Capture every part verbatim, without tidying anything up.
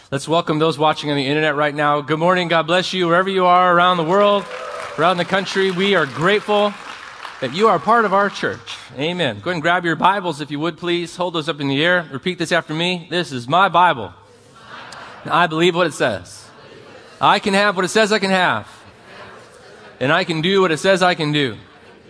Let's welcome those watching on the internet right now. Good morning. God bless you wherever you are around the world, around the country. We are grateful that you are part of our church. Amen. Go ahead and grab your Bibles if you would, please. Hold those up in the air. Repeat this after me. This is my Bible. And I believe what it says. I can have what it says I can have. And I can do what it says I can do.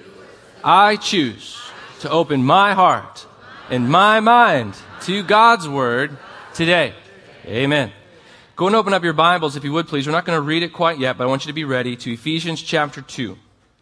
I choose to open my heart and my mind to God's Word today. Amen. Go and open up your Bibles, if you would, please. We're not going to read it quite yet, but I want you to be ready to Ephesians chapter two.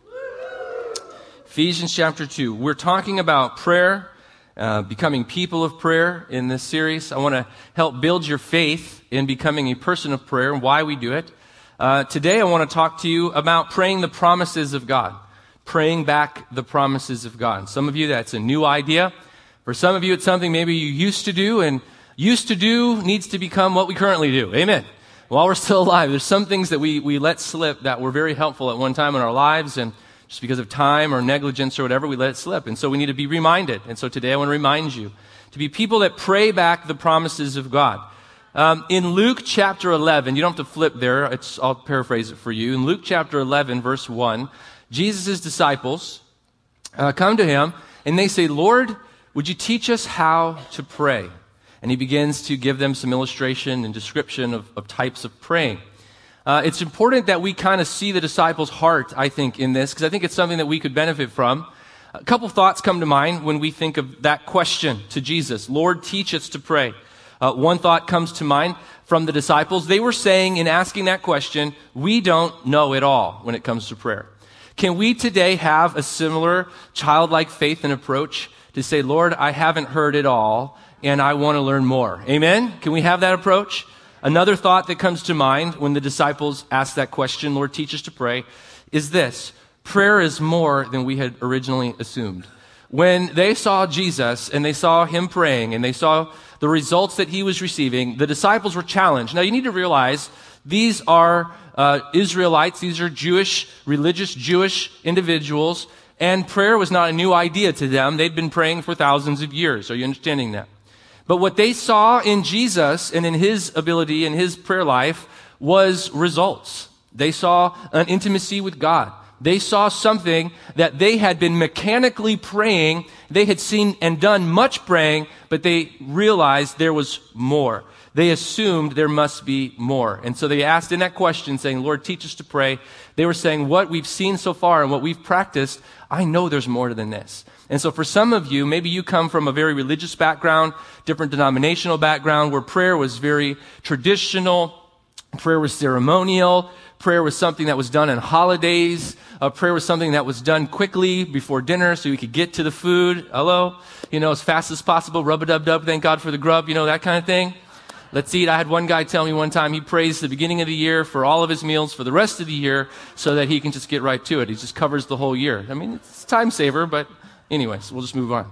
Ephesians chapter two. We're talking about prayer, uh, becoming people of prayer in this series. I want to help build your faith in becoming a person of prayer and why we do it. Uh, today, I want to talk to you about praying the promises of God, praying back the promises of God. Some of you, that's a new idea. For some of you, it's something maybe you used to do, and used to do needs to become what we currently do. Amen. While we're still alive, there's some things that we, we let slip that were very helpful at one time in our lives, and just because of time or negligence or whatever, we let it slip. And so we need to be reminded. And so today I want to remind you to be people that pray back the promises of God. Um, in Luke chapter eleven, you don't have to flip there. It's, I'll paraphrase it for you. In Luke chapter eleven, verse one, Jesus' disciples uh, come to him and they say, "Lord, would you teach us how to pray?" And he begins to give them some illustration and description of, of types of praying. Uh, it's important that we kind of see the disciples' heart, I think, in this, because I think it's something that we could benefit from. A couple thoughts come to mind when we think of that question to Jesus. Lord, teach us to pray. Uh, one thought comes to mind from the disciples. They were saying in asking that question, we don't know it all when it comes to prayer. Can we today have a similar childlike faith and approach to say, Lord, I haven't heard it all, and I want to learn more. Amen? Can we have that approach? Another thought that comes to mind when the disciples ask that question, Lord, teach us to pray, is this: prayer is more than we had originally assumed. When they saw Jesus and they saw him praying and they saw the results that he was receiving, the disciples were challenged. Now you need to realize these are uh, Israelites, these are Jewish, religious Jewish individuals, and prayer was not a new idea to them. They'd been praying for thousands of years. Are you understanding that? But what they saw in Jesus and in his ability and his prayer life was results. They saw an intimacy with God. They saw something that they had been mechanically praying. They had seen and done much praying, but they realized there was more. They assumed there must be more. And so they asked in that question, saying, Lord, teach us to pray. They were saying, what we've seen so far and what we've practiced, I know there's more than this. And so for some of you, maybe you come from a very religious background, different denominational background, where prayer was very traditional, prayer was ceremonial, prayer was something that was done on holidays, uh, prayer was something that was done quickly before dinner so you could get to the food, hello, you know, as fast as possible, rub-a-dub-dub, thank God for the grub, you know, that kind of thing. Let's eat. I had one guy tell me one time he prays the beginning of the year for all of his meals for the rest of the year so that he can just get right to it. He just covers the whole year. I mean, it's a time saver, but anyways, we'll just move on.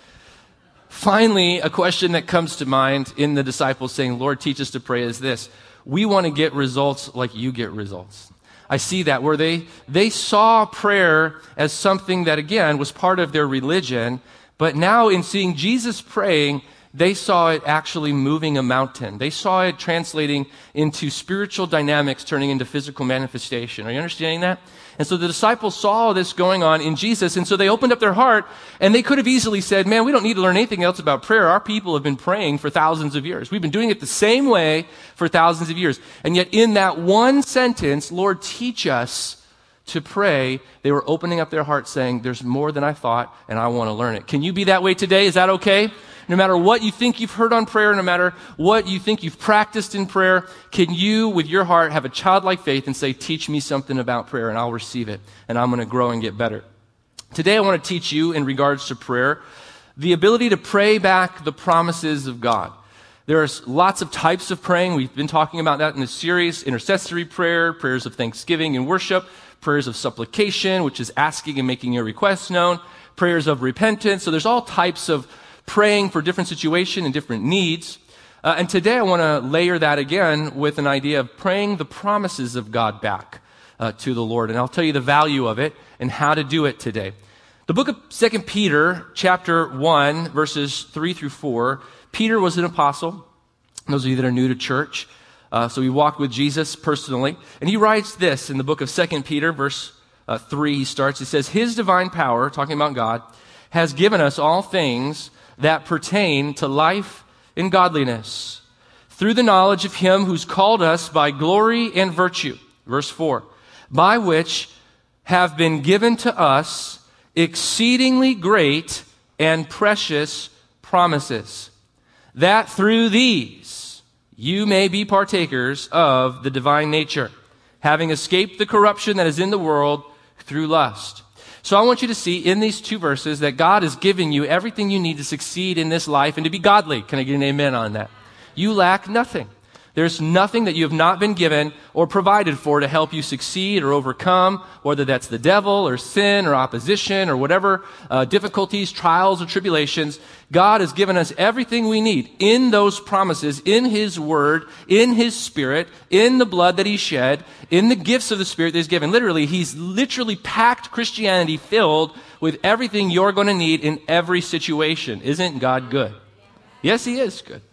Finally, a question that comes to mind in the disciples saying, Lord, teach us to pray is this: we want to get results like you get results. I see that where they, they saw prayer as something that, again, was part of their religion, but now in seeing Jesus praying, they saw it actually moving a mountain. They saw it translating into spiritual dynamics, turning into physical manifestation. Are you understanding that? And so the disciples saw this going on in Jesus, and so they opened up their heart, and they could have easily said, man, we don't need to learn anything else about prayer. Our people have been praying for thousands of years. We've been doing it the same way for thousands of years. And yet in that one sentence, Lord, teach us to pray, they were opening up their heart saying, there's more than I thought, and I want to learn it. Can you be that way today? Is that okay? No matter what you think you've heard on prayer, no matter what you think you've practiced in prayer, can you, with your heart, have a childlike faith and say, teach me something about prayer and I'll receive it and I'm going to grow and get better. Today I want to teach you in regards to prayer, the ability to pray back the promises of God. There's lots of types of praying. We've been talking about that in this series: intercessory prayer, prayers of thanksgiving and worship, prayers of supplication, which is asking and making your requests known, prayers of repentance. So there's all types of praying for different situations and different needs. Uh, and today I want to layer that again with an idea of praying the promises of God back uh, to the Lord. And I'll tell you the value of it and how to do it today. The book of Second Peter, chapter one, verses three through four, Peter was an apostle. those of you that are new to church. Uh, so he walked with Jesus personally. And he writes this in the book of Second Peter, verse uh, three, he starts, he says, His divine power, talking about God, has given us all things that pertain to life and godliness, through the knowledge of him who's called us by glory and virtue. Verse four, by which have been given to us exceedingly great and precious promises, that through these you may be partakers of the divine nature, having escaped the corruption that is in the world through lust. So I want you to see in these two verses that God is giving you everything you need to succeed in this life and to be godly. Can I get an amen on that? You lack nothing. There's nothing that you have not been given or provided for to help you succeed or overcome, whether that's the devil or sin or opposition or whatever uh, difficulties, trials, or tribulations. God has given us everything we need in those promises, in His Word, in His Spirit, in the blood that He shed, in the gifts of the Spirit that He's given. Literally, He's literally packed Christianity filled with everything you're going to need in every situation. Isn't God good? Yes, He is good.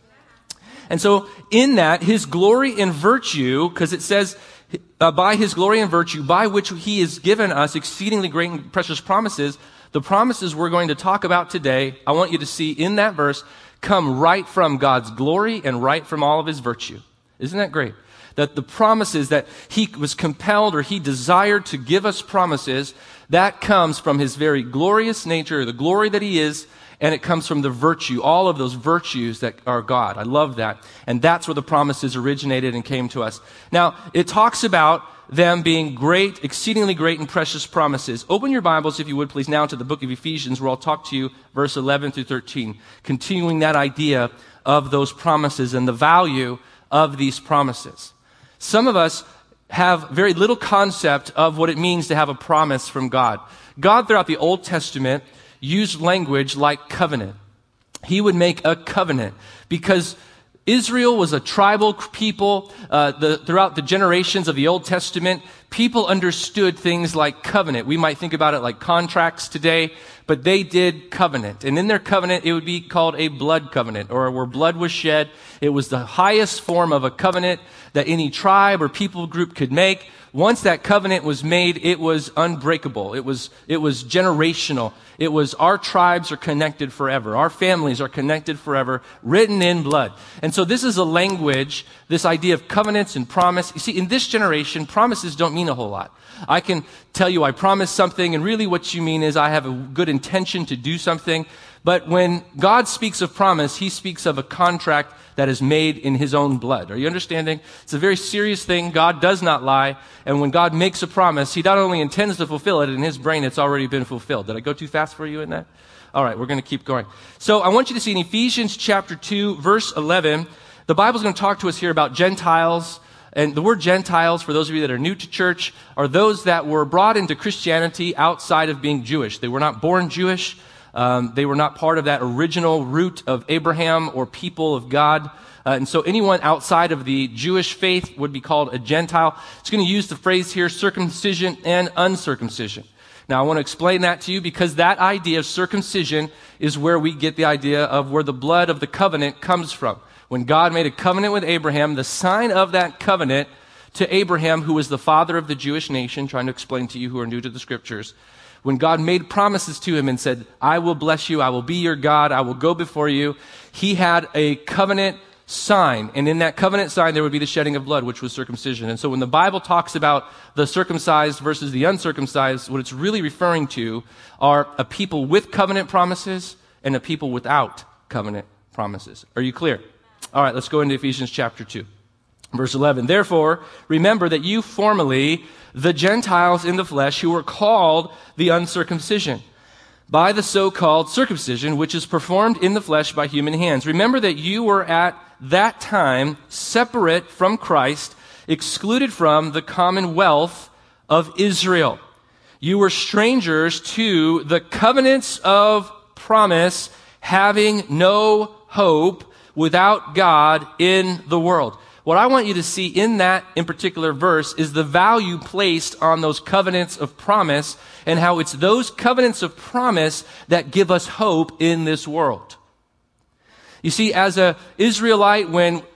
And so in that, His glory and virtue, because it says, uh, by His glory and virtue, by which He has given us exceedingly great and precious promises, the promises we're going to talk about today, I want you to see in that verse, come right from God's glory and right from all of His virtue. Isn't that great? That the promises that He was compelled or He desired to give us promises, that comes from His very glorious nature, the glory that He is, and it comes from the virtue, all of those virtues that are God. I love that. And that's where the promises originated and came to us. Now, it talks about them being great, exceedingly great and precious promises. Open your Bibles, if you would, please, now to the book of Ephesians, where I'll talk to you, verse eleven through thirteen, continuing that idea of those promises and the value of these promises. Some of us have very little concept of what it means to have a promise from God. God, throughout the Old Testament, used language like covenant. He would make a covenant because Israel was a tribal people. Uh, the, throughout the generations of the Old Testament, people understood things like covenant. We might think about it like contracts today, but they did covenant. And in their covenant, it would be called a blood covenant, or where blood was shed. It was the highest form of a covenant that any tribe or people group could make. Once that covenant was made, it was unbreakable. It was, it was generational. It was our tribes are connected forever. Our families are connected forever, written in blood. And so this is a language, this idea of covenants and promise. You see, in this generation, promises don't mean a whole lot. I can tell you I promise something, and really what you mean is I have a good intention to do something. But when God speaks of promise, He speaks of a contract that is made in His own blood. Are you understanding? It's a very serious thing. God does not lie. And when God makes a promise, He not only intends to fulfill it, in His brain it's already been fulfilled. Did I go too fast for you in that? All right, we're going to keep going. So I want you to see in Ephesians chapter two, verse eleven, the Bible's going to talk to us here about Gentiles. And the word Gentiles, for those of you that are new to church, are those that were brought into Christianity outside of being Jewish. They were not born Jewish. Um, they were not part of that original root of Abraham or people of God. Uh, and so anyone outside of the Jewish faith would be called a Gentile. It's going to use the phrase here, circumcision and uncircumcision. Now, I want to explain that to you because that idea of circumcision is where we get the idea of where the blood of the covenant comes from. When God made a covenant with Abraham, the sign of that covenant to Abraham, who was the father of the Jewish nation, trying to explain to you who are new to the scriptures, when God made promises to him and said, I will bless you, I will be your God, I will go before you, he had a covenant sign. And in that covenant sign, there would be the shedding of blood, which was circumcision. And so when the Bible talks about the circumcised versus the uncircumcised, what it's really referring to are a people with covenant promises and a people without covenant promises. Are you clear? All right, let's go into Ephesians chapter two. Verse eleven, therefore, remember that you formerly, the Gentiles in the flesh, who were called the uncircumcision, by the so-called circumcision, which is performed in the flesh by human hands. Remember that you were at that time separate from Christ, excluded from the commonwealth of Israel. You were strangers to the covenants of promise, having no hope without God in the world. What I want you to see in that in particular verse is the value placed on those covenants of promise and how it's those covenants of promise that give us hope in this world. You see, as an Israelite, when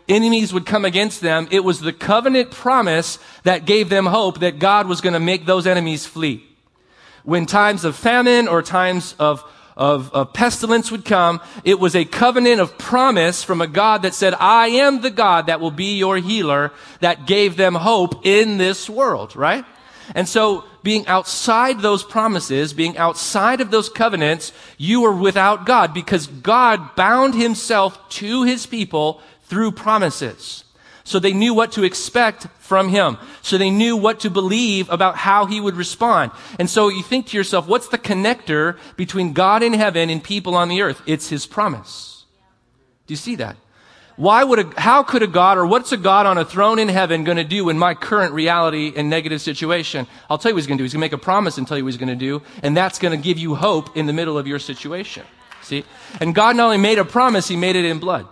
enemies would come against them, it was the covenant promise that gave them hope that God was going to make those enemies flee. When times of famine or times of, of, of pestilence would come, it was a covenant of promise from a God that said, I am the God that will be your healer, that gave them hope in this world, right? And so being outside those promises, being outside of those covenants, you were without God because God bound himself to his people through promises. So they knew what to expect from him. So they knew what to believe about how he would respond. And so you think to yourself, what's the connector between God in heaven and people on the earth? It's his promise. Do you see that? Why would a, how could a God, or what's a God on a throne in heaven going to do in my current reality and negative situation? I'll tell you what he's going to do. He's going to make a promise and tell you what he's going to do, and that's going to give you hope in the middle of your situation. See? And God not only made a promise, he made it in blood.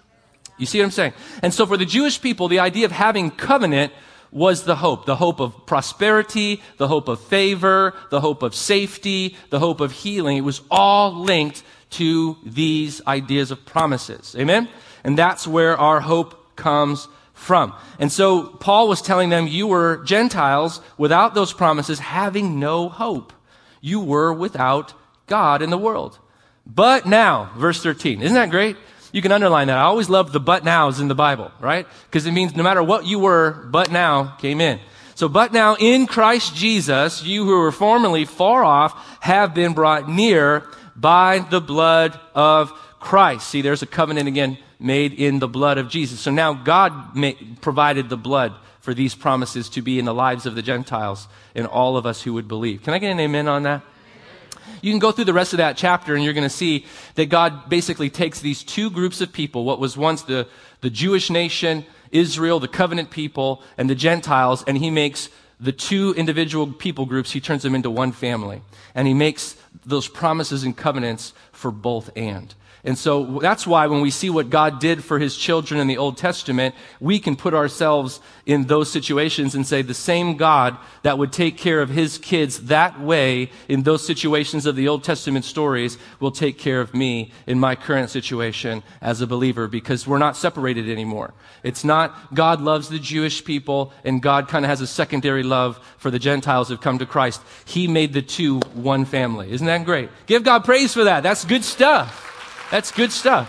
You see what I'm saying? And so for the Jewish people, the idea of having covenant was the hope. The hope of prosperity, the hope of favor, the hope of safety, the hope of healing. It was all linked to these ideas of promises. Amen? And that's where our hope comes from. And so Paul was telling them, you were Gentiles without those promises, having no hope. You were without God in the world. But now, verse thirteen, isn't that great? You can underline that. I always love the but nows in the Bible, right? Because it means no matter what you were, but now came in. So, but now in Christ Jesus, you who were formerly far off have been brought near by the blood of Christ. See, there's a covenant again made in the blood of Jesus. So now God made, provided the blood for these promises to be in the lives of the Gentiles and all of us who would believe. Can I get an amen on that? You can go through the rest of that chapter and you're going to see that God basically takes these two groups of people, what was once the, the Jewish nation, Israel, the covenant people, and the Gentiles, and he makes the two individual people groups, he turns them into one family. And he makes those promises and covenants for both and. And so that's why when we see what God did for his children in the Old Testament, we can put ourselves in those situations and say the same God that would take care of his kids that way in those situations of the Old Testament stories will take care of me in my current situation as a believer, because we're not separated anymore. It's not God loves the Jewish people and God kind of has a secondary love for the Gentiles who've come to Christ. He made the two one family. Isn't that great? Give God praise for that. That's good stuff. That's good stuff.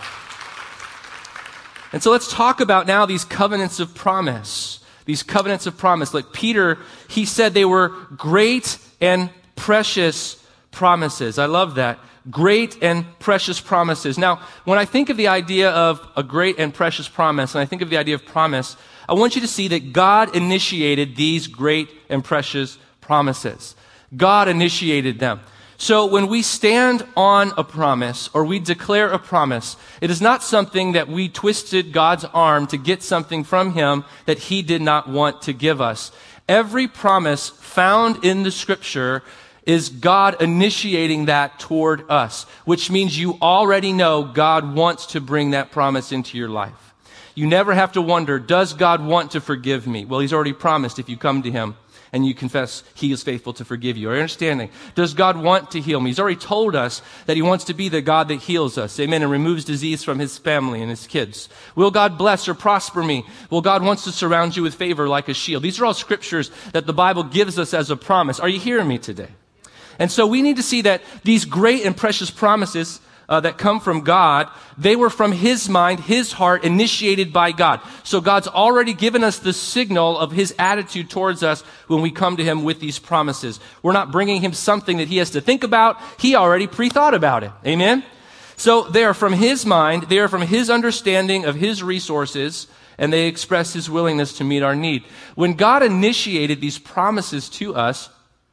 And so let's talk about now these covenants of promise. These covenants of promise. Like Peter, he said they were great and precious promises. I love that. Great and precious promises. Now, when I think of the idea of a great and precious promise, and I think of the idea of promise, I want you to see that God initiated these great and precious promises. God initiated them. So when we stand on a promise or we declare a promise, it is not something that we twisted God's arm to get something from him that he did not want to give us. Every promise found in the scripture is God initiating that toward us, which means you already know God wants to bring that promise into your life. You never have to wonder, does God want to forgive me? Well, he's already promised if you come to him and you confess, he is faithful to forgive you. Are you understanding? Does God want to heal me? He's already told us that he wants to be the God that heals us. Amen. And removes disease from his family and his kids. Will God bless or prosper me? Well, God wants to surround you with favor like a shield. These are all scriptures that the Bible gives us as a promise. Are you hearing me today? And so we need to see that these great and precious promises Uh, that come from God, they were from his mind, his heart, initiated by God. So God's already given us the signal of his attitude towards us when we come to him with these promises. We're not bringing him something that he has to think about. He already pre-thought about it. Amen? So they are from his mind. They are from his understanding of his resources, and they express his willingness to meet our need. When God initiated these promises to us,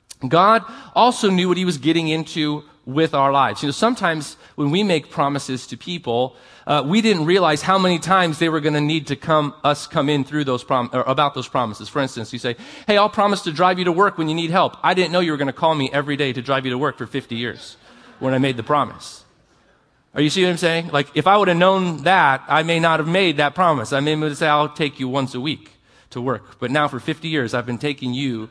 God also knew what he was getting into with our lives. You know, sometimes when we make promises to people, uh, we didn't realize how many times they were going to need to come, us come in through those prom, or about those promises. For instance, you say, hey, I'll promise to drive you to work when you need help. I didn't know you were going to call me every day to drive you to work for fifty years when I made the promise. Are you see what I'm saying? Like, if I would have known that, I may not have made that promise. I may have said, I'll take you once a week to work. But now for fifty years, I've been taking you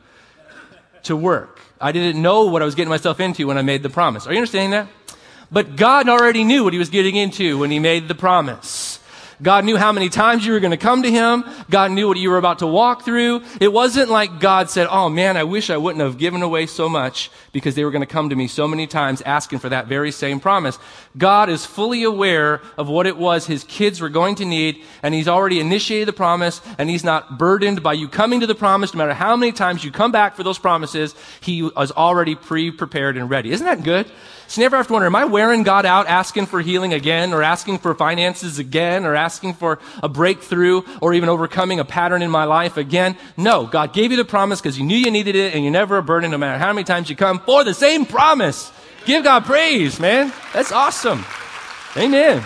to work. I didn't know what I was getting myself into when I made the promise. Are you understanding that? But God already knew what he was getting into when he made the promise. God knew how many times you were going to come to him. God knew what you were about to walk through. It wasn't like God said, oh man, I wish I wouldn't have given away so much because they were going to come to me so many times asking for that very same promise. God is fully aware of what it was his kids were going to need, and he's already initiated the promise, and he's not burdened by you coming to the promise. No matter how many times you come back for those promises, he was already pre-prepared and ready. Isn't that good? So you never have to wonder, am I wearing God out asking for healing again, or asking for finances again, or asking for a breakthrough, or even overcoming a pattern in my life again? No, God gave you the promise because he knew you needed it, and you're never a burden no matter how many times you come for the same promise. Give God praise, man. That's awesome. Amen.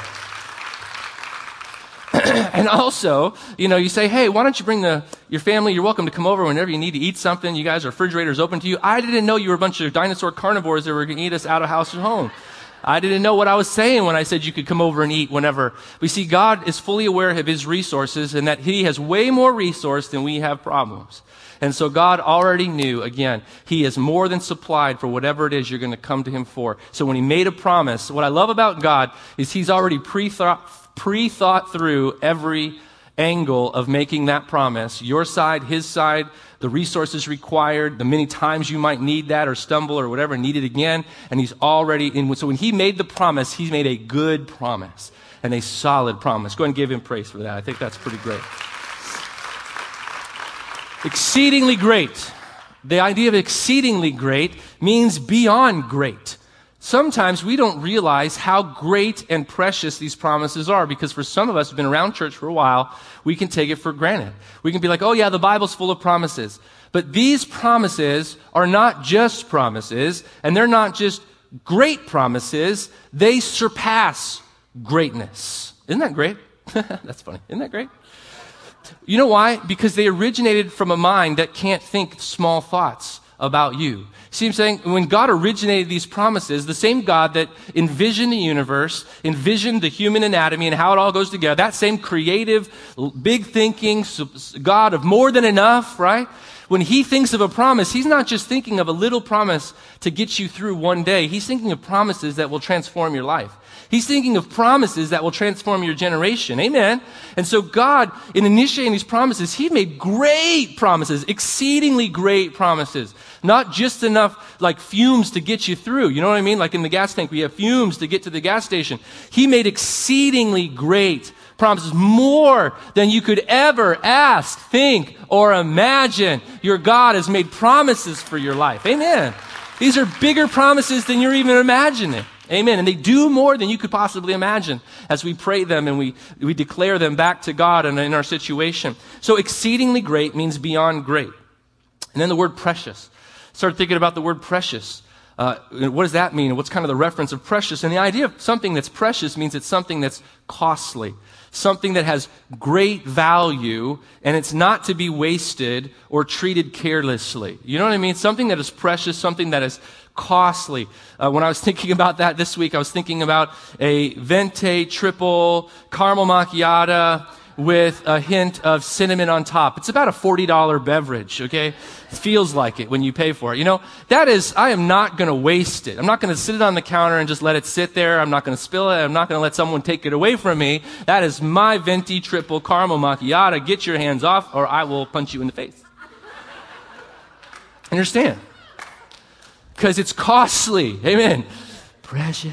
And also, you know, you say, hey, why don't you bring the your family? You're welcome to come over whenever you need to eat something. You guys, our refrigerator's open to you. I didn't know you were a bunch of dinosaur carnivores that were going to eat us out of house and home. I didn't know what I was saying when I said you could come over and eat whenever. We see God is fully aware of his resources and that he has way more resource than we have problems. And so God already knew, again, he is more than supplied for whatever it is you're going to come to him for. So when he made a promise, what I love about God is he's already pre-thought pre-thought through every angle of making that promise. Your side, his side, the resources required, the many times you might need that or stumble or whatever, need it again. And he's already in. So when he made the promise, he's made a good promise and a solid promise. Go ahead and give him praise for that. I think that's pretty great. Exceedingly great. The idea of exceedingly great means beyond great. Sometimes we don't realize how great and precious these promises are, because for some of us who've been around church for a while, we can take it for granted. We can be like, oh yeah, the Bible's full of promises. But these promises are not just promises, and they're not just great promises. They surpass greatness. Isn't that great? That's funny. Isn't that great? You know why? Because they originated from a mind that can't think small thoughts about you. See what I'm saying? When God originated these promises, the same God that envisioned the universe, envisioned the human anatomy and how it all goes together, that same creative, big thinking God of more than enough, right? When he thinks of a promise, he's not just thinking of a little promise to get you through one day. He's thinking of promises that will transform your life. He's thinking of promises that will transform your generation. Amen. And so God, in initiating these promises, he made great promises, exceedingly great promises. Not just enough like fumes to get you through. You know what I mean? Like in the gas tank, we have fumes to get to the gas station. He made exceedingly great promises, more than you could ever ask, think, or imagine. Your God has made promises for your life. Amen. These are bigger promises than you're even imagining. Amen. And they do more than you could possibly imagine as we pray them and we, we declare them back to God and in our situation. So exceedingly great means beyond great. And then the word precious. Start thinking about the word precious. Uh, what does that mean? What's kind of the reference of precious? And the idea of something that's precious means it's something that's costly, something that has great value, and it's not to be wasted or treated carelessly. You know what I mean? Something that is precious, something that is costly. Uh, when I was thinking about that this week, I was thinking about a Venti triple caramel macchiato with a hint of cinnamon on top. It's about a forty dollars beverage, okay? It feels like it when you pay for it. You know, that is, I am not going to waste it. I'm not going to sit it on the counter and just let it sit there. I'm not going to spill it. I'm not going to let someone take it away from me. That is my Venti triple caramel macchiato. Get your hands off or I will punch you in the face. Understand? Because it's costly. Amen. Precious.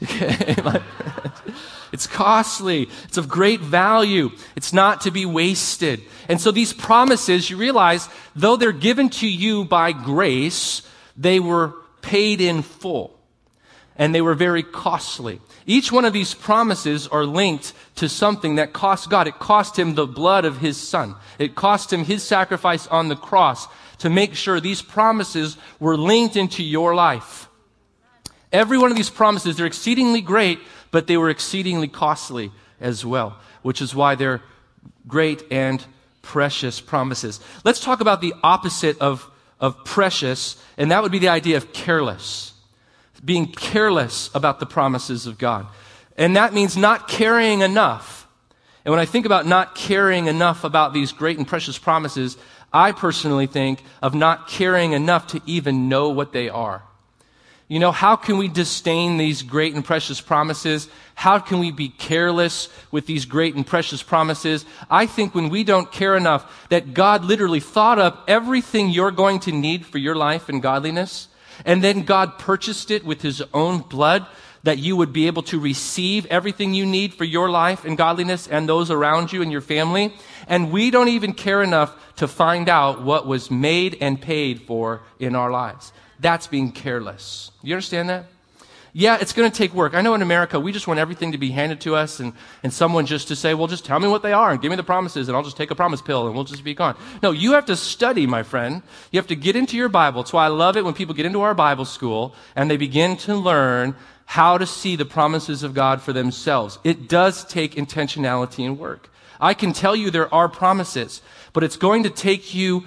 It's costly. It's of great value. It's not to be wasted. And so these promises, you realize, though they're given to you by grace, they were paid in full. And they were very costly. Each one of these promises are linked to something that cost God. It cost him the blood of his son. It cost him his sacrifice on the cross to make sure these promises were linked into your life. Every one of these promises, they're exceedingly great, but they were exceedingly costly as well, which is why they're great and precious promises. Let's talk about the opposite of, of precious, and that would be the idea of careless. Being careless about the promises of God. And that means not caring enough. And when I think about not caring enough about these great and precious promises, I personally think of not caring enough to even know what they are. You know, how can we disdain these great and precious promises? How can we be careless with these great and precious promises? I think when we don't care enough that God literally thought up everything you're going to need for your life and godliness, and then God purchased it with his own blood, that you would be able to receive everything you need for your life and godliness and those around you and your family. And we don't even care enough to find out what was made and paid for in our lives. That's being careless. You understand that? Yeah, it's going to take work. I know in America, we just want everything to be handed to us and, and someone just to say, well, just tell me what they are and give me the promises and I'll just take a promise pill and we'll just be gone. No, you have to study, my friend. You have to get into your Bible. That's why I love it when people get into our Bible school and they begin to learn how to see the promises of God for themselves. It does take intentionality and work. I can tell you there are promises, but it's going to take you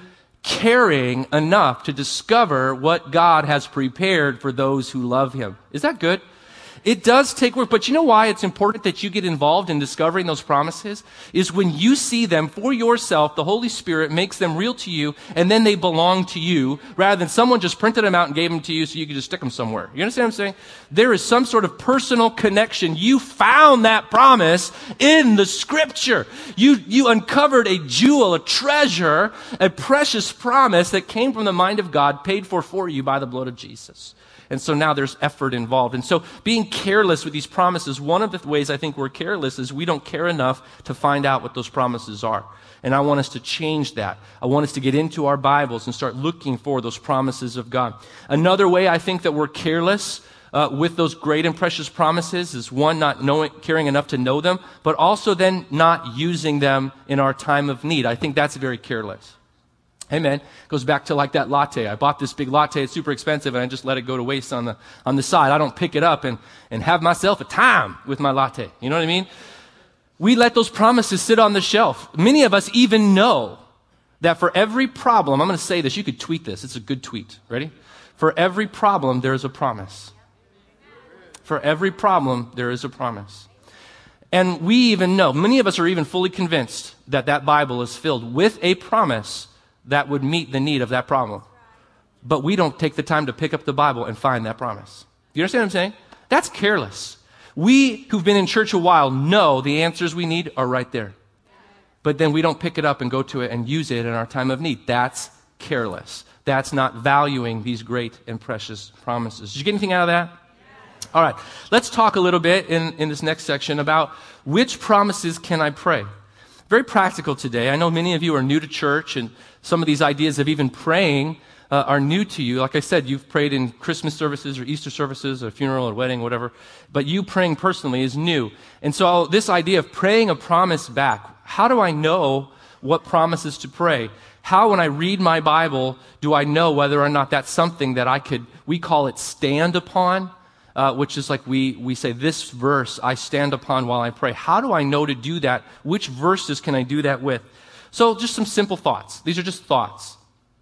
caring enough to discover what God has prepared for those who love him. Is that good? It does take work, but you know why it's important that you get involved in discovering those promises? Is when you see them for yourself, the Holy Spirit makes them real to you, and then they belong to you, rather than someone just printed them out and gave them to you so you could just stick them somewhere. You understand what I'm saying? There is some sort of personal connection. You found that promise in the Scripture. You, you uncovered a jewel, a treasure, a precious promise that came from the mind of God, paid for for you by the blood of Jesus. And so now there's effort involved. And so being careless with these promises, one of the ways I think we're careless is we don't care enough to find out what those promises are. And I want us to change that. I want us to get into our Bibles and start looking for those promises of God. Another way I think that we're careless uh, with those great and precious promises is, one, not knowing, caring enough to know them, but also then not using them in our time of need. I think that's very careless. Amen. Goes back to like that latte. I bought this big latte. It's super expensive, and I just let it go to waste on the on the side. I don't pick it up and, and have myself a time with my latte. You know what I mean? We let those promises sit on the shelf. Many of us even know that for every problem, I'm going to say this. You could tweet this. It's a good tweet. Ready? For every problem, there is a promise. For every problem, there is a promise. And we even know, many of us are even fully convinced that that Bible is filled with a promise that would meet the need of that problem. But we don't take the time to pick up the Bible and find that promise. You understand what I'm saying? That's careless. We who've been in church a while know the answers we need are right there. But then we don't pick it up and go to it and use it in our time of need. That's careless. That's not valuing these great and precious promises. Did you get anything out of that? All right. Let's talk a little bit in, in this next section about which promises can I pray? Very practical today. I know many of you are new to church, and some of these ideas of even praying uh, are new to you. Like I said, you've prayed in Christmas services or Easter services or a funeral or wedding, whatever. But you praying personally is new. And so this idea of praying a promise back, how do I know what promises to pray? How, when I read my Bible, do I know whether or not that's something that I could, we call it stand upon? Uh, which is like we, we say, this verse I stand upon while I pray. How do I know to do that? Which verses can I do that with? So just some simple thoughts. These are just thoughts.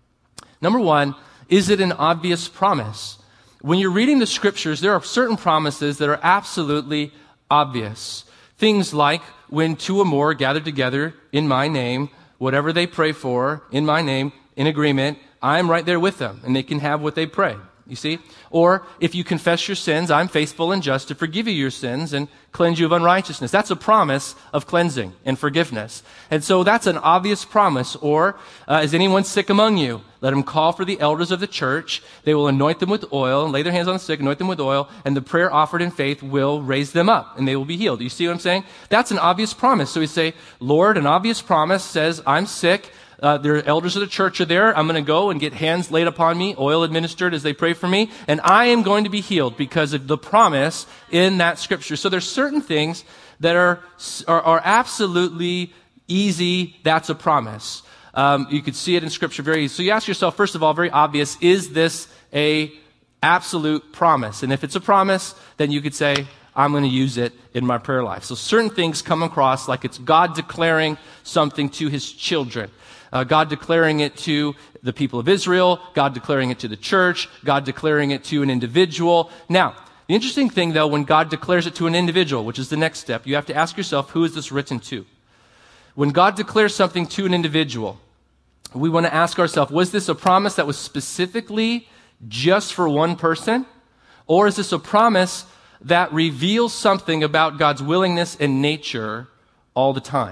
Number one, is it an obvious promise? When you're reading the Scriptures, there are certain promises that are absolutely obvious. Things like, when two or more gather together in my name, whatever they pray for, in my name, in agreement, I'm right there with them, and they can have what they pray. You see? Or, if you confess your sins, I'm faithful and just to forgive you your sins and cleanse you of unrighteousness. That's a promise of cleansing and forgiveness. And so that's an obvious promise. Or, uh, is anyone sick among you? Let him call for the elders of the church. They will anoint them with oil and lay their hands on the sick, anoint them with oil, and the prayer offered in faith will raise them up, and they will be healed. You see what I'm saying? That's an obvious promise. So we say, Lord, an obvious promise says, I'm sick. Uh, the elders of the church are there. I'm going to go and get hands laid upon me, oil administered as they pray for me, and I am going to be healed because of the promise in that Scripture. So there's certain things that are are, are absolutely easy. That's a promise. Um, you could see it in Scripture very easy. So you ask yourself, first of all, very obvious, is this a absolute promise? And if it's a promise, then you could say, I'm going to use it in my prayer life. So certain things come across like it's God declaring something to his children. Uh, God declaring it to the people of Israel, God declaring it to the church, God declaring it to an individual. Now, the interesting thing, though, when God declares it to an individual, which is the next step, you have to ask yourself, who is this written to? When God declares something to an individual, we want to ask ourselves, was this a promise that was specifically just for one person? Or is this a promise that reveals something about God's willingness and nature all the time?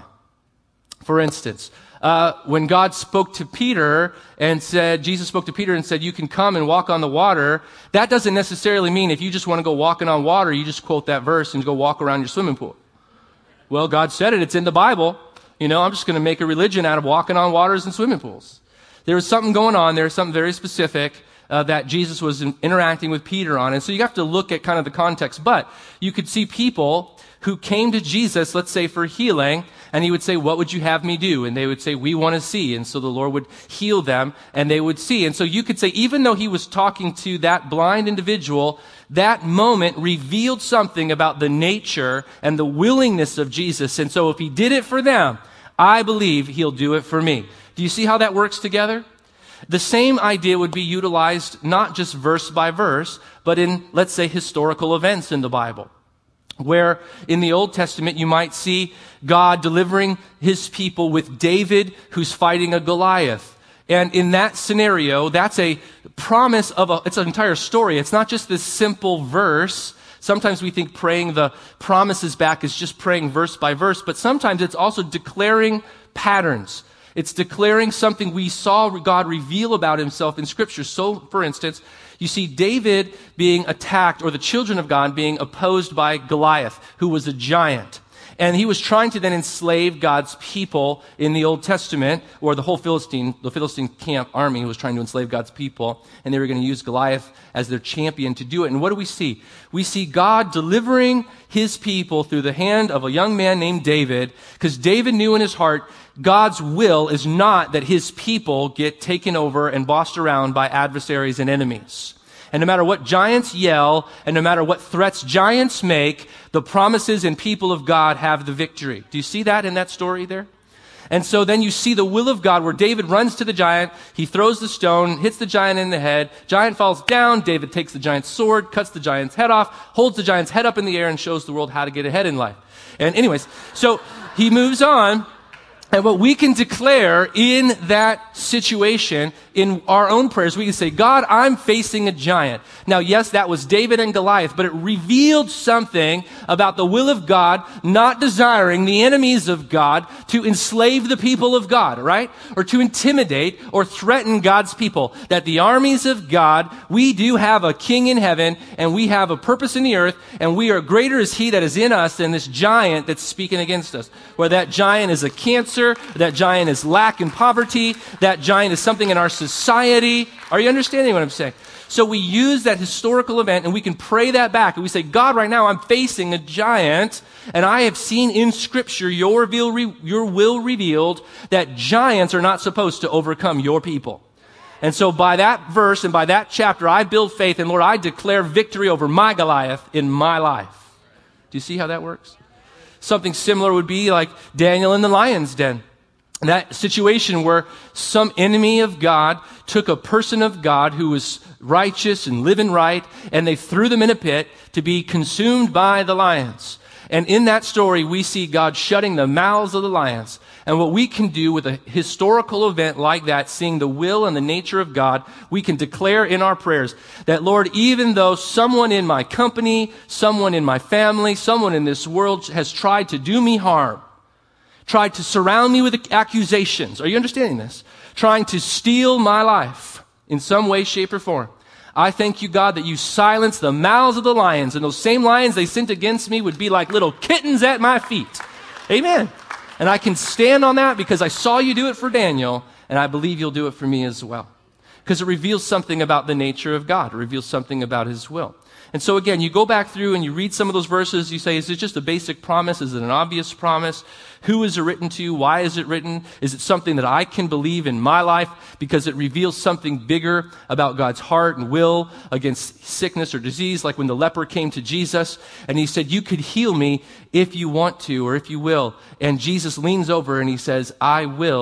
For instance, uh, when God spoke to Peter and said, Jesus spoke to Peter and said, you can come and walk on the water, that doesn't necessarily mean if you just want to go walking on water, you just quote that verse and go walk around your swimming pool. Well, God said it. It's in the Bible. You know, I'm just going to make a religion out of walking on waters and swimming pools. There was something going on there, something very specific uh, that Jesus was in, interacting with Peter on. And so you have to look at kind of the context. But you could see people who came to Jesus, let's say for healing, and he would say, what would you have me do? And they would say, we want to see. And so the Lord would heal them and they would see. And so you could say, even though he was talking to that blind individual, that moment revealed something about the nature and the willingness of Jesus. And so if he did it for them, I believe he'll do it for me. Do you see how that works together? The same idea would be utilized not just verse by verse, but in, let's say, historical events in the Bible, where in the Old Testament you might see God delivering his people with David who's fighting a Goliath. And in that scenario, that's a promise of a, it's an entire story. It's not just this simple verse. Sometimes we think praying the promises back is just praying verse by verse, but sometimes it's also declaring patterns. It's declaring something we saw God reveal about himself in Scripture. So, for instance, you see David being attacked, or the children of God being opposed by Goliath, who was a giant. And he was trying to then enslave God's people in the Old Testament, or the whole Philistine, the Philistine camp army was trying to enslave God's people, and they were going to use Goliath as their champion to do it. And what do we see? We see God delivering his people through the hand of a young man named David, because David knew in his heart God's will is not that his people get taken over and bossed around by adversaries and enemies. And no matter what giants yell, and no matter what threats giants make, the promises and people of God have the victory. Do you see that in that story there? And so then you see the will of God where David runs to the giant, he throws the stone, hits the giant in the head, giant falls down, David takes the giant's sword, cuts the giant's head off, holds the giant's head up in the air and shows the world how to get ahead in life. And anyways, so he moves on. And what we can declare in that situation, in our own prayers, we can say, God, I'm facing a giant. Now, yes, that was David and Goliath, but it revealed something about the will of God, not desiring the enemies of God to enslave the people of God, right? Or to intimidate or threaten God's people. That the armies of God, we do have a king in heaven, and we have a purpose in the earth, and we are greater is he that is in us than this giant that's speaking against us. Where that giant is a cancer, that giant is lack and poverty, that giant is something in our society. Are you understanding what I'm saying? So we use that historical event and we can pray that back. And we say, God, right now I'm facing a giant, and I have seen in Scripture your will, your will revealed that giants are not supposed to overcome your people. And so by that verse and by that chapter, I build faith, and Lord, I declare victory over my Goliath in my life. Do you see how that works? Something similar would be like Daniel in the lion's den. That situation where some enemy of God took a person of God who was righteous and living right, and they threw them in a pit to be consumed by the lions. And in that story, we see God shutting the mouths of the lions. And what we can do with a historical event like that, seeing the will and the nature of God, we can declare in our prayers that, Lord, even though someone in my company, someone in my family, someone in this world has tried to do me harm, tried to surround me with accusations, are you understanding this? Trying to steal my life in some way, shape, or form. I thank you, God, that you silence the mouths of the lions, and those same lions they sent against me would be like little kittens at my feet. Amen. And I can stand on that because I saw you do it for Daniel, and I believe you'll do it for me as well. Because it reveals something about the nature of God. It reveals something about his will. And so again, you go back through and you read some of those verses. You say, is it just a basic promise? Is it an obvious promise? Who is it written to? Why is it written? Is it something that I can believe in my life because it reveals something bigger about God's heart and will against sickness or disease? Like when the leper came to Jesus and he said, you could heal me if you want to or if you will. And Jesus leans over and he says, I will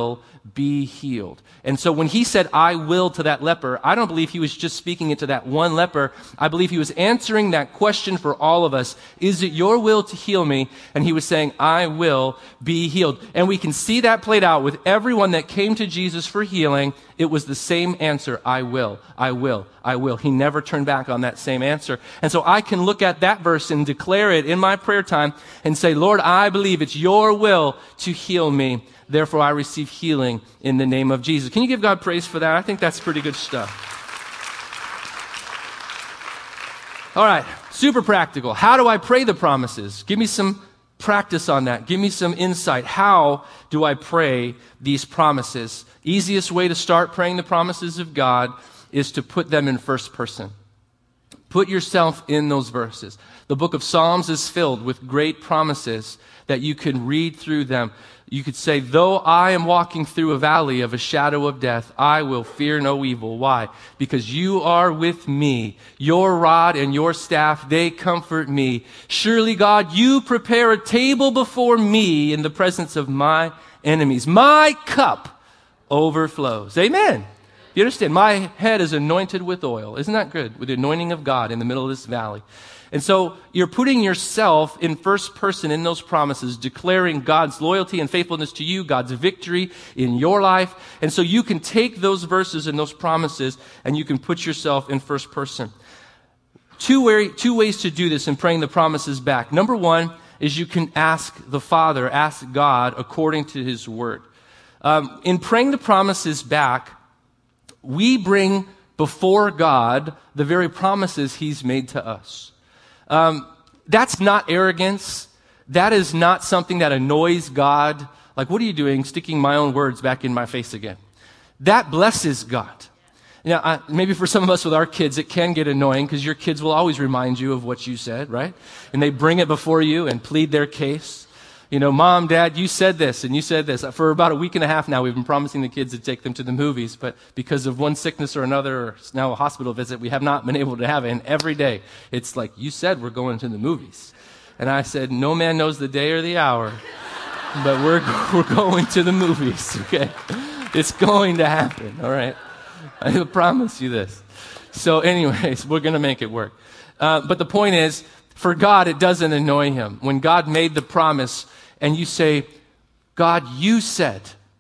be healed. And so when he said, I will to that leper, I don't believe he was just speaking it to that one leper. I believe he was answering that question for all of us. Is it your will to heal me? And he was saying, I will be healed. And we can see that played out with everyone that came to Jesus for healing. It was the same answer. I will, I will, I will. He never turned back on that same answer. And so I can look at that verse and declare it in my prayer time and say, Lord, I believe it's your will to heal me. Therefore, I receive healing in the name of Jesus. Can you give God praise for that? I think that's pretty good stuff. All right, super practical. How do I pray the promises? Give me some practice on that. Give me some insight. How do I pray these promises? Easiest way to start praying the promises of God is to put them in first person. Put yourself in those verses. The book of Psalms is filled with great promises that you can read through them. You could say, though I am walking through a valley of a shadow of death, I will fear no evil. Why? Because you are with me. Your rod and your staff, they comfort me. Surely, God, you prepare a table before me in the presence of my enemies. My cup overflows. Amen. You understand? My head is anointed with oil. Isn't that good? With the anointing of God in the middle of this valley. And so you're putting yourself in first person in those promises, declaring God's loyalty and faithfulness to you, God's victory in your life. And so you can take those verses and those promises and you can put yourself in first person. Two, way, two ways to do this in praying the promises back. Number one is you can ask the Father, ask God according to His Word. Um, in praying the promises back, we bring before God the very promises He's made to us. Um, that's not arrogance. That is not something that annoys God. Like, what are you doing, sticking my own words back in my face again? That blesses God. Now, I, maybe for some of us with our kids, it can get annoying because your kids will always remind you of what you said, right? And they bring it before you and plead their case. You know, Mom, Dad, you said this and you said this. For about a week and a half now, we've been promising the kids to take them to the movies, but because of one sickness or another, or now a hospital visit, we have not been able to have it. And every day, it's like, you said we're going to the movies. And I said, no man knows the day or the hour, but we're we're going to the movies, okay? It's going to happen, all right? I promise you this. So anyways, we're going to make it work. Uh, but the point is, for God, it doesn't annoy Him. When God made the promise and you say, God, you said,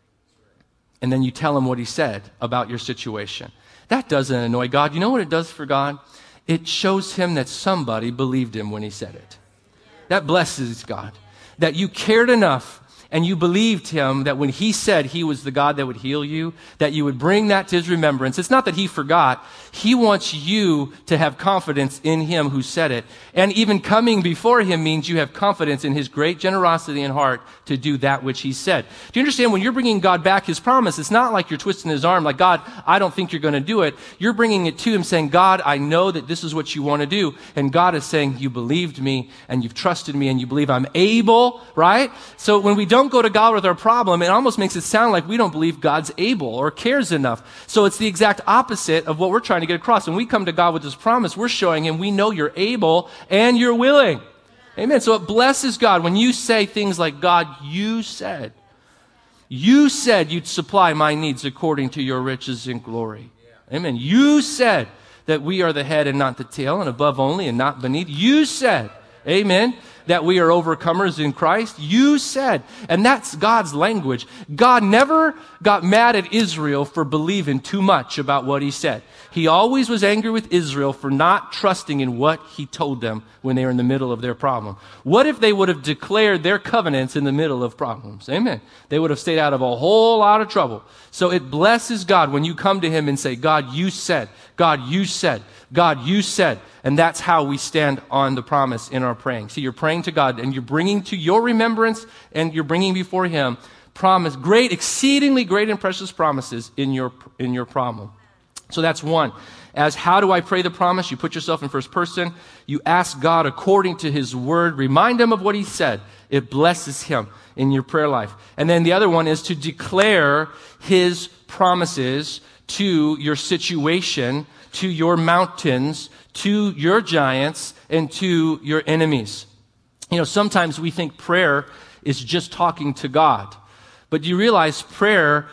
and then you tell Him what He said about your situation. That doesn't annoy God. You know what it does for God? It shows Him that somebody believed Him when He said it. That blesses God. That you cared enough and you believed Him that when He said He was the God that would heal you, that you would bring that to His remembrance. It's not that He forgot. He wants you to have confidence in Him who said it. And even coming before Him means you have confidence in His great generosity and heart to do that which He said. Do you understand? When you're bringing God back His promise, it's not like you're twisting His arm like, God, I don't think you're going to do it. You're bringing it to Him saying, God, I know that this is what you want to do. And God is saying, you believed me and you've trusted me and you believe I'm able, right? So when we don't go to God with our problem, it almost makes it sound like we don't believe God's able or cares enough. So it's the exact opposite of what we're trying to get across. When we come to God with this promise, we're showing Him we know you're able and you're willing. Amen. So it blesses God when you say things like, God, you said, you said you'd supply my needs according to your riches and glory. Amen. You said that we are the head and not the tail and above only and not beneath. You said, amen, that we are overcomers in Christ. You said, and that's God's language. God never got mad at Israel for believing too much about what He said. He always was angry with Israel for not trusting in what He told them when they were in the middle of their problem. What if they would have declared their covenants in the middle of problems? Amen. They would have stayed out of a whole lot of trouble. So it blesses God when you come to Him and say, God, you said, God, you said, God, you said. And that's how we stand on the promise in our praying. See, you're praying to God and you're bringing to your remembrance and you're bringing before Him promise, great, exceedingly great and precious promises in your, in your problem. So that's one. As how do I pray the promise? You put yourself in first person. You ask God according to His word. Remind Him of what He said. It blesses Him in your prayer life. And then the other one is to declare His promises to your situation, to your mountains, to your giants, and to your enemies. You know, sometimes we think prayer is just talking to God. But do you realize prayer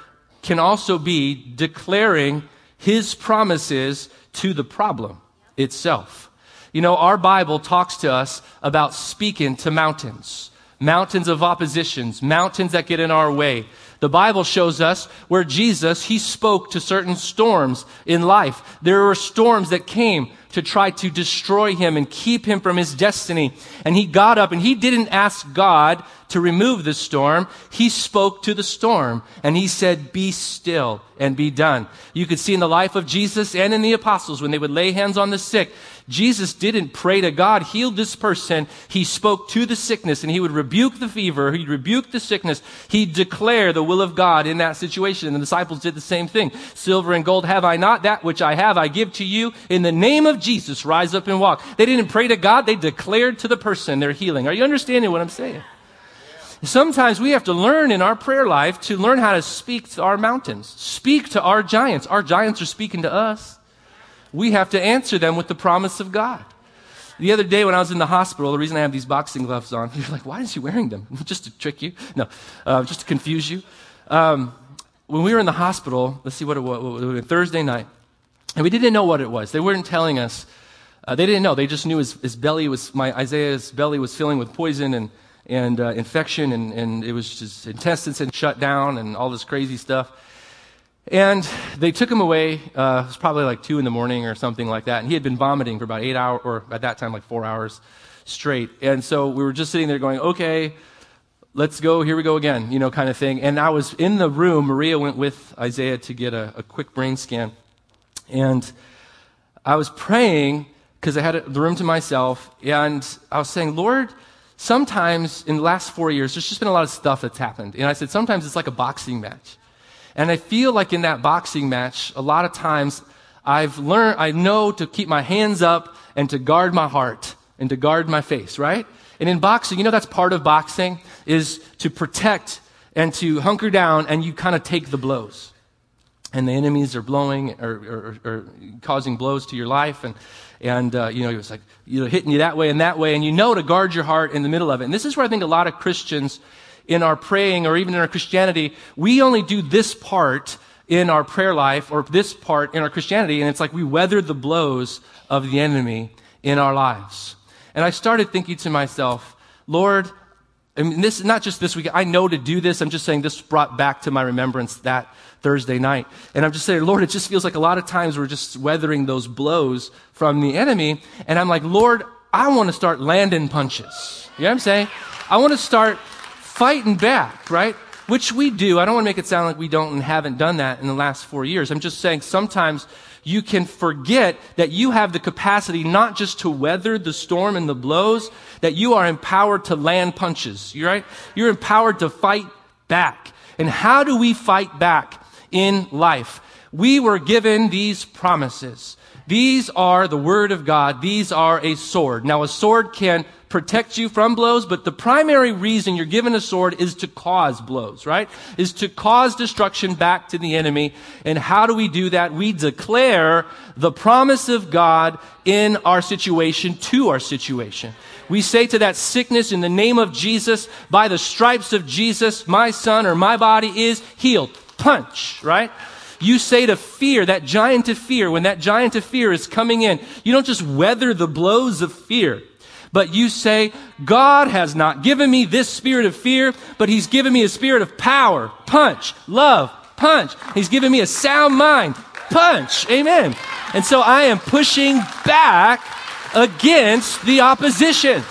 can also be declaring his promises to the problem itself. You know, our Bible talks to us about speaking to mountains, mountains of oppositions, mountains that get in our way. The Bible shows us where Jesus, he spoke to certain storms in life. There were storms that came to try to destroy him and keep him from his destiny. And he got up and he didn't ask God to remove the storm. He spoke to the storm and he said, "Be still and be done." You could see in the life of Jesus and in the apostles when they would lay hands on the sick, Jesus didn't pray to God, heal this person. He spoke to the sickness and he would rebuke the fever. He'd rebuke the sickness. He'd declare the will of God in that situation. And the disciples did the same thing. "Silver and gold have I not, that which I have I give to you. In the name of Jesus, rise up and walk." They didn't pray to God. They declared to the person their healing. Are you understanding what I'm saying? Sometimes we have to learn in our prayer life to learn how to speak to our mountains, speak to our giants. Our giants are speaking to us. We have to answer them with the promise of God. The other day when I was in the hospital, the reason I have these boxing gloves on, you're like, why is he wearing them? Just to trick you? No, uh, just to confuse you. Um, when we were in the hospital, let's see what it was, it was Thursday night, and we didn't know what it was. They weren't telling us. Uh, they didn't know. They just knew his, his belly was, my Isaiah's belly was filling with poison and and uh, infection, and, and it was just intestines had shut down and all this crazy stuff. And they took him away. Uh, it was probably like two in the morning or something like that. And he had been vomiting for about eight hours, or at that time, like four hours straight. And so we were just sitting there going, okay, let's go. Here we go again, you know, kind of thing. And I was in the room. Maria went with Isaiah to get a, a quick brain scan. And I was praying because I had the room to myself. And I was saying, Lord, sometimes in the last four years, there's just been a lot of stuff that's happened. And I said, sometimes it's like a boxing match. And I feel like in that boxing match, a lot of times I've learned, I know to keep my hands up and to guard my heart and to guard my face, right? And in boxing, you know, that's part of boxing is to protect and to hunker down and you kind of take the blows. And the enemies are blowing or, or, or causing blows to your life. And, and uh, you know, it's like, you know, hitting you that way and that way. And you know to guard your heart in the middle of it. And this is where I think a lot of Christians in our praying or even in our Christianity, we only do this part in our prayer life or this part in our Christianity, and it's like we weather the blows of the enemy in our lives. And I started thinking to myself, Lord, I mean, this not just this week, I know to do this. I'm just saying this brought back to my remembrance that Thursday night. And I'm just saying, Lord, it just feels like a lot of times we're just weathering those blows from the enemy. And I'm like, Lord, I want to start landing punches. You know what I'm saying? I want to start fighting back, right? Which we do. I don't want to make it sound like we don't and haven't done that in the last four years. I'm just saying sometimes you can forget that you have the capacity not just to weather the storm and the blows, that you are empowered to land punches. You're right? You're empowered to fight back. And how do we fight back in life? We were given these promises. These are the Word of God. These are a sword. Now, a sword can protect you from blows, but the primary reason you're given a sword is to cause blows, right? Is to cause destruction back to the enemy. And how do we do that? We declare the promise of God in our situation to our situation. We say to that sickness in the name of Jesus, by the stripes of Jesus, my son or my body is healed. Punch, right? You say to fear, that giant of fear, when that giant of fear is coming in, you don't just weather the blows of fear, but you say, God has not given me this spirit of fear, but He's given me a spirit of power, punch, love, punch. He's given me a sound mind, punch, amen. And so I am pushing back against the opposition.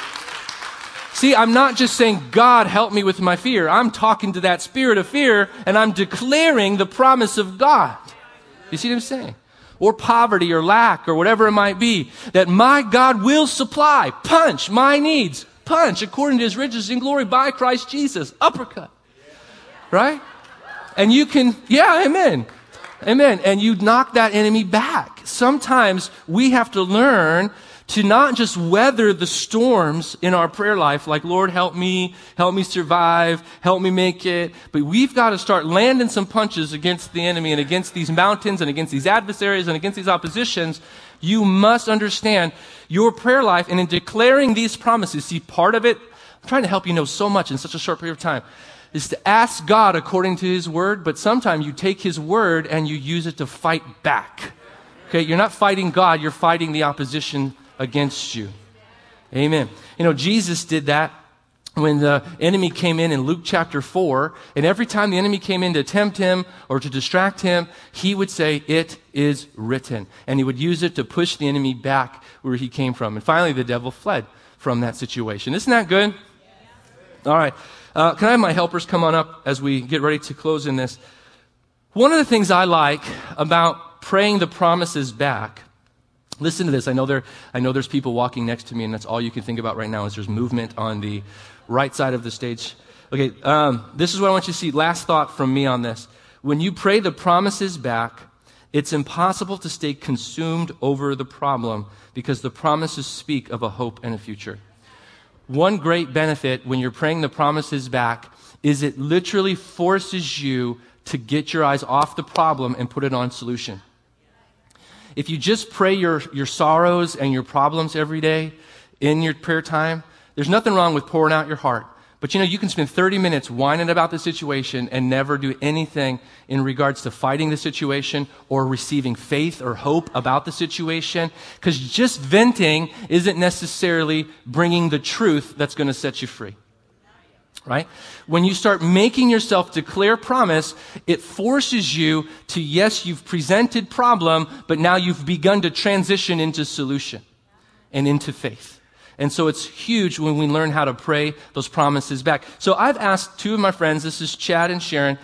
See, I'm not just saying, God, help me with my fear. I'm talking to that spirit of fear, and I'm declaring the promise of God. You see what I'm saying? Or poverty or lack or whatever it might be, that my God will supply, punch, my needs, punch, according to His riches in glory by Christ Jesus, uppercut. Right? And you can, yeah, amen. Amen. And you knock that enemy back. Sometimes we have to learn to not just weather the storms in our prayer life, like, Lord, help me, help me survive, help me make it. But we've got to start landing some punches against the enemy and against these mountains and against these adversaries and against these oppositions. You must understand your prayer life, and in declaring these promises, see, part of it, I'm trying to help you know so much in such a short period of time. is to ask God according to his word, but sometimes you take his word and you use it to fight back. Okay, you're not fighting God, you're fighting the opposition against you. Amen. You know, Jesus did that when the enemy came in in Luke chapter four, and every time the enemy came in to tempt him or to distract him, he would say, "It is written." And he would use it to push the enemy back where he came from. And finally, the devil fled from that situation. Isn't that good? All right. Uh, can I have my helpers come on up as we get ready to close in this? One of the things I like about praying the promises back, listen to this. I know there, I know there's people walking next to me, and that's all you can think about right now is there's movement on the right side of the stage. Okay, um, this is what I want you to see. Last thought from me on this. When you pray the promises back, it's impossible to stay consumed over the problem because the promises speak of a hope and a future. One great benefit when you're praying the promises back is it literally forces you to get your eyes off the problem and put it on solution. If you just pray your, your sorrows and your problems every day in your prayer time, there's nothing wrong with pouring out your heart. But you know, you can spend thirty minutes whining about the situation and never do anything in regards to fighting the situation or receiving faith or hope about the situation. Because just venting isn't necessarily bringing the truth that's going to set you free. Right? When you start making yourself declare promise, it forces you to, yes, you've presented problem, but now you've begun to transition into solution and into faith. And so it's huge when we learn how to pray those promises back. So I've asked two of my friends, this is Chad and Sharon.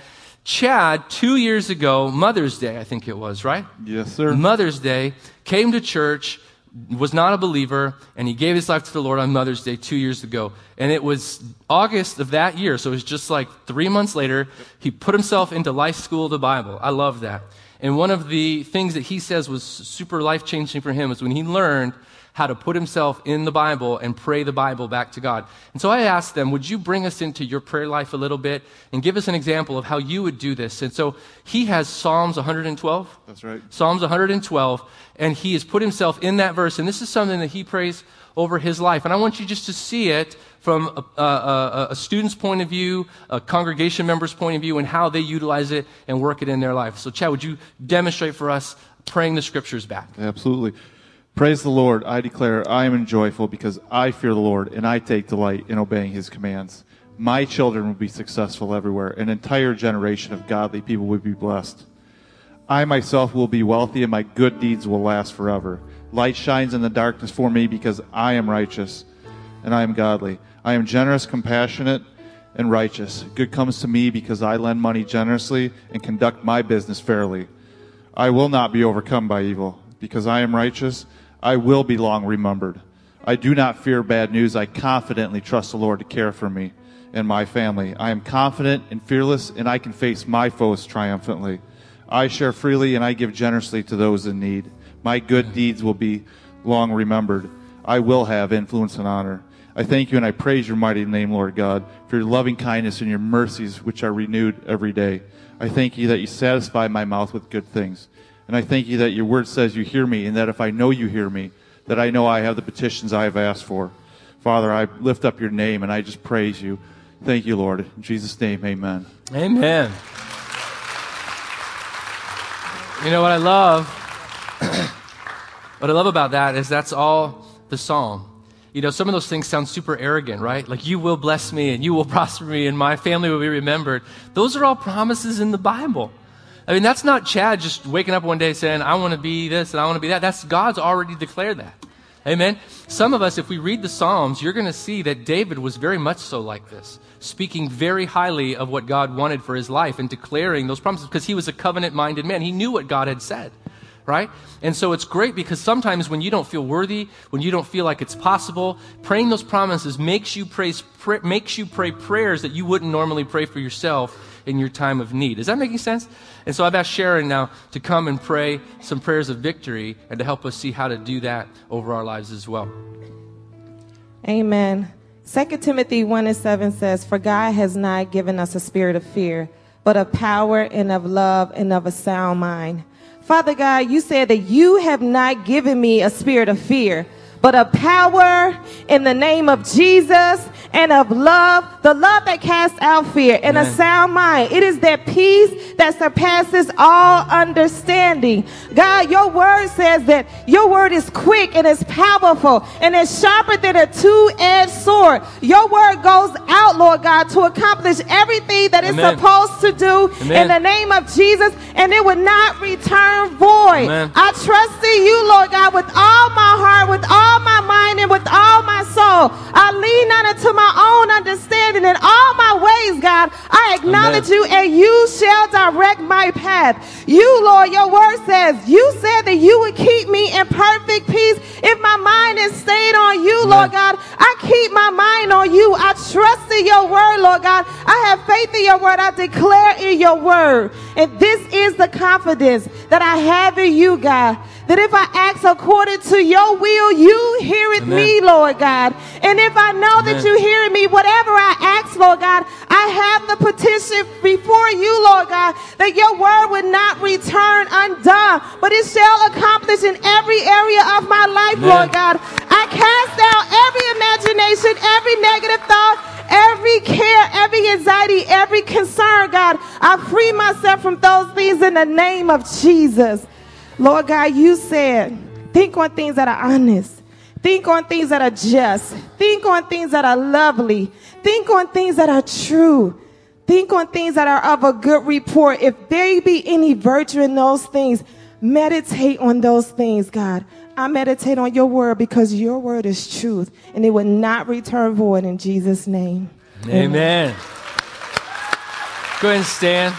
Chad, two years ago, Mother's Day, I think it was, right? Yes, sir. Mother's Day, came to church, was not a believer, and he gave his life to the Lord on Mother's Day two years ago. And it was August of that year, so it was just like three months later, he put himself into Life School of the Bible. I love that. And one of the things that he says was super life-changing for him was when he learned how to put himself in the Bible and pray the Bible back to God. And so I asked them, would you bring us into your prayer life a little bit and give us an example of how you would do this? And so he has Psalms one hundred twelve. That's right. Psalms one hundred twelve, and he has put himself in that verse. And this is something that he prays over his life. And I want you just to see it from a, a, a student's point of view, a congregation member's point of view, and how they utilize it and work it in their life. So Chad, would you demonstrate for us praying the scriptures back? Absolutely. Praise the Lord. I declare I am joyful because I fear the Lord and I take delight in obeying his commands. My children will be successful everywhere. An entire generation of godly people will be blessed. I myself will be wealthy and my good deeds will last forever. Light shines in the darkness for me because I am righteous and I am godly. I am generous, compassionate, and righteous. Good comes to me because I lend money generously and conduct my business fairly. I will not be overcome by evil because I am righteous. I will be long remembered. I do not fear bad news. I confidently trust the Lord to care for me and my family. I am confident and fearless, and I can face my foes triumphantly. I share freely, and I give generously to those in need. My good deeds will be long remembered. I will have influence and honor. I thank you, and I praise your mighty name, Lord God, for your loving kindness and your mercies, which are renewed every day. I thank you that you satisfy my mouth with good things. And I thank you that your word says you hear me, and that if I know you hear me, that I know I have the petitions I have asked for. Father, I lift up your name, and I just praise you. Thank you, Lord. In Jesus' name, amen. Amen. You know what I love? What I love about that is that's all the psalm. You know, some of those things sound super arrogant, right? Like, you will bless me, and you will prosper me, and my family will be remembered. Those are all promises in the Bible. I mean, that's not Chad just waking up one day saying, I want to be this and I want to be that. That's God's already declared that. Amen? Some of us, if we read the Psalms, you're going to see that David was very much so like this, speaking very highly of what God wanted for his life and declaring those promises because he was a covenant-minded man. He knew what God had said, right? And so it's great because sometimes when you don't feel worthy, when you don't feel like it's possible, praying those promises makes you pray, pray, makes you pray prayers that you wouldn't normally pray for yourself in your time of need. Is that making sense? And so I've asked Sharon now to come and pray some prayers of victory and to help us see how to do that over our lives as well. Amen. Second Timothy one and seven says, for God has not given us a spirit of fear, but of power and of love and of a sound mind. Father God, you said that you have not given me a spirit of fear, but of power in the name of Jesus and of love, the love that casts out fear, and Amen. a sound mind. It is that peace that surpasses all understanding. God, your word says that your word is quick and it's powerful and it's sharper than a two-edged sword. Your word goes out, Lord God, to accomplish everything that it's Amen. supposed to do Amen. in the name of Jesus, and it would not return void. Amen. I trust in you, Lord God, with all my heart, with all my mind, and with all my soul. I lean not unto my own understanding. In all my ways, God, I acknowledge Amen. you, and you shall direct my path. You, Lord, your word says, you said that you would keep me in perfect peace if my mind is stayed on you, Amen. Lord God. I keep my mind on you. I trust in your word, Lord God. I have faith in your word. I declare in your word. And this is the confidence that I have in you, God, that if I ask according to your will, you hear it me, Lord God. And if I know Amen. that you hear me, whatever I ask, Lord God, I have the petition before you, Lord God, that your word would not return undone, but it shall accomplish in every area of my life, Amen. Lord God. I cast down every imagination, every negative thought, every care, every anxiety, every concern, God. I free myself from those things in the name of Jesus. Lord God, you said, think on things that are honest. Think on things that are just. Think on things that are lovely. Think on things that are true. Think on things that are of a good report. If there be any virtue in those things, meditate on those things, God. I meditate on your word because your word is truth, and it will not return void in Jesus' name. Amen. Amen. Go ahead and stand.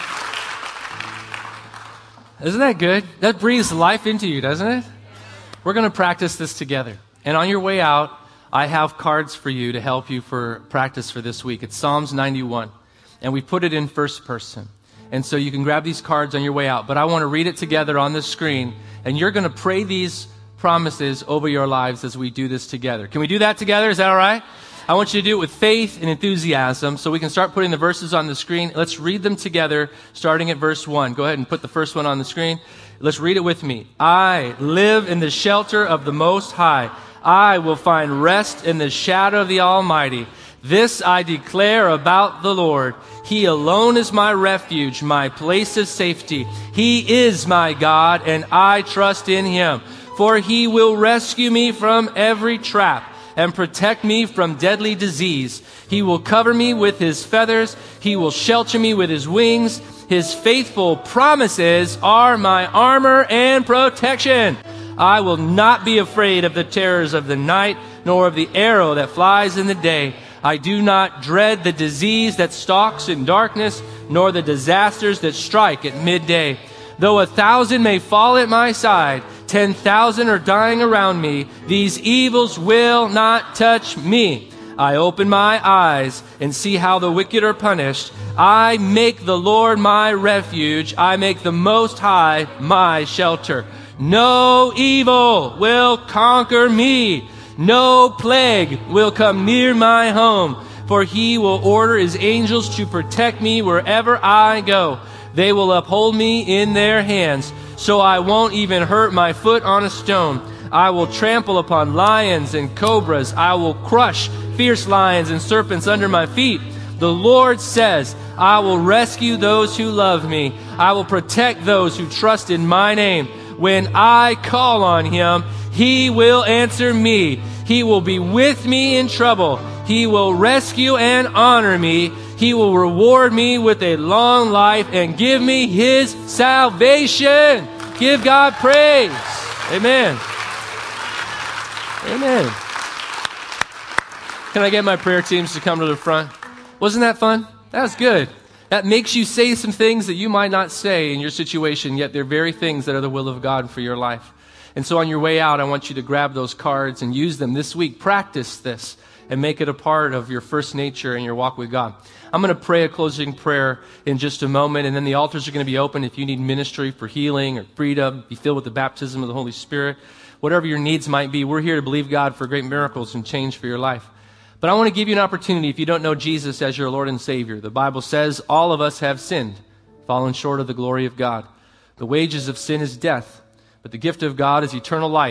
Isn't that good? That breathes life into you, doesn't it? We're going to practice this together. And on your way out, I have cards for you to help you for practice for this week. It's Psalms ninety-one. And we put it in first person. And so you can grab these cards on your way out. But I want to read it together on the screen. And you're going to pray these promises over your lives as we do this together. Can we do that together? Is that all right? I want you to do it with faith and enthusiasm so we can start putting the verses on the screen. Let's read them together, starting at verse one. Go ahead and put the first one on the screen. Let's read it with me. I live in the shelter of the Most High. I will find rest in the shadow of the Almighty. This I declare about the Lord. He alone is my refuge, my place of safety. He is my God, and I trust in him. For he will rescue me from every trap and protect me from deadly disease. He will cover me with his feathers. He will shelter me with his wings. His faithful promises are my armor and protection. I will not be afraid of the terrors of the night, nor of the arrow that flies in the day. I do not dread the disease that stalks in darkness, nor the disasters that strike at midday. Though a thousand may fall at my side, ten thousand are dying around me, these evils will not touch me. I open my eyes and see how the wicked are punished. I make the Lord my refuge. I make the Most High my shelter. No evil will conquer me. No plague will come near my home. For he will order his angels to protect me wherever I go. They will uphold me in their hands, so I won't even hurt my foot on a stone. I will trample upon lions and cobras. I will crush fierce lions and serpents under my feet. The Lord says, I will rescue those who love me. I will protect those who trust in my name. When I call on him, he will answer me. He will be with me in trouble. He will rescue and honor me. He will reward me with a long life and give me his salvation. Give God praise. Amen. Amen. Can I get my prayer teams to come to the front? Wasn't that fun? That was good. That makes you say some things that you might not say in your situation, yet they're very things that are the will of God for your life. And so on your way out, I want you to grab those cards and use them this week. Practice this and make it a part of your first nature and your walk with God. I'm going to pray a closing prayer in just a moment, and then the altars are going to be open if you need ministry for healing or freedom, be filled with the baptism of the Holy Spirit. Whatever your needs might be, we're here to believe God for great miracles and change for your life. But I want to give you an opportunity if you don't know Jesus as your Lord and Savior. The Bible says all of us have sinned, fallen short of the glory of God. The wages of sin is death, but the gift of God is eternal life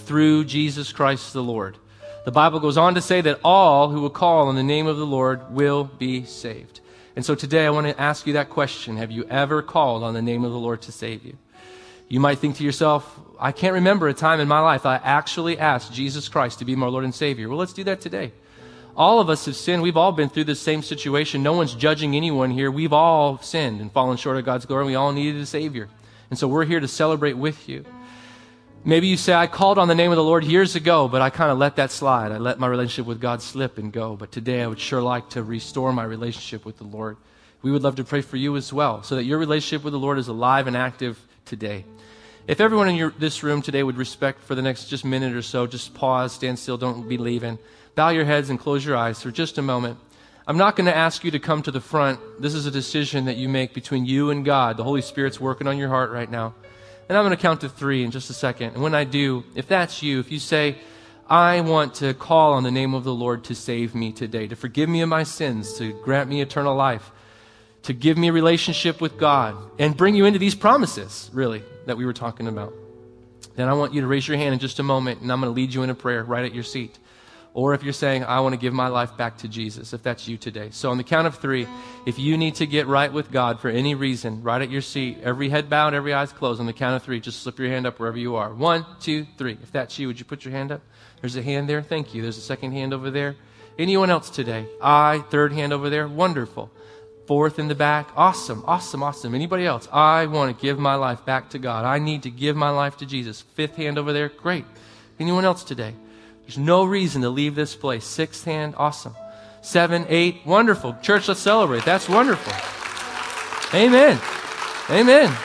through Jesus Christ the Lord. The Bible goes on to say that all who will call on the name of the Lord will be saved. And so today I want to ask you that question. Have you ever called on the name of the Lord to save you? You might think to yourself, I can't remember a time in my life I actually asked Jesus Christ to be my Lord and Savior. Well, let's do that today. All of us have sinned. We've all been through the same situation. No one's judging anyone here. We've all sinned and fallen short of God's glory. We all needed a Savior. And so we're here to celebrate with you. Maybe you say, I called on the name of the Lord years ago, but I kind of let that slide. I let my relationship with God slip and go. But today I would sure like to restore my relationship with the Lord. We would love to pray for you as well, so that your relationship with the Lord is alive and active today. If everyone in your, this room today would respect for the next just minute or so, just pause, stand still, don't be leaving. Bow your heads and close your eyes for just a moment. I'm not going to ask you to come to the front. This is a decision that you make between you and God. The Holy Spirit's working on your heart right now. And I'm going to count to three in just a second. And when I do, if that's you, if you say, I want to call on the name of the Lord to save me today, to forgive me of my sins, to grant me eternal life, to give me a relationship with God, and bring you into these promises, really, that we were talking about, then I want you to raise your hand in just a moment, and I'm going to lead you in a prayer right at your seat. Or if you're saying, I want to give my life back to Jesus, if that's you today. So on the count of three, if you need to get right with God for any reason, right at your seat, every head bowed, every eyes closed, on the count of three, just slip your hand up wherever you are. One, two, three. If that's you, would you put your hand up? There's a hand there. Thank you. There's a second hand over there. Anyone else today? I, third hand over there. Wonderful. Fourth in the back. Awesome, awesome, awesome. Anybody else? I want to give my life back to God. I need to give my life to Jesus. Fifth hand over there. Great. Anyone else today? There's no reason to leave this place. Sixth hand. Awesome. Seven, eight. Wonderful. Church, let's celebrate. That's wonderful. Amen. Amen.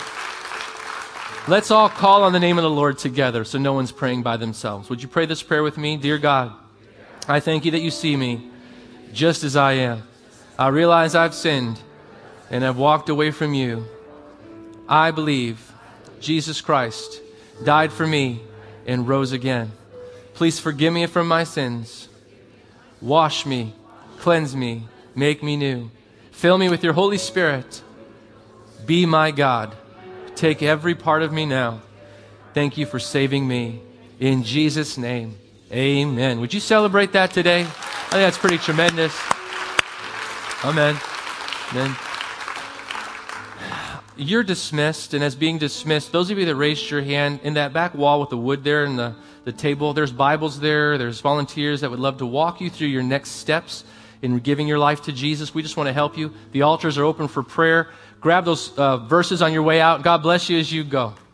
Let's all call on the name of the Lord together so no one's praying by themselves. Would you pray this prayer with me? Dear God, I thank you that you see me just as I am. I realize I've sinned and I've walked away from you. I believe Jesus Christ died for me and rose again. Please forgive me from my sins. Wash me, cleanse me, make me new. Fill me with your Holy Spirit. Be my God. Take every part of me now. Thank you for saving me. In Jesus' name, amen. Would you celebrate that today? I think that's pretty tremendous. Amen. Amen. You're dismissed, and as being dismissed, those of you that raised your hand, in that back wall with the wood there and the, the table, there's Bibles there, there's volunteers that would love to walk you through your next steps in giving your life to Jesus. We just want to help you. The altars are open for prayer. Grab those uh, verses on your way out. God bless you as you go.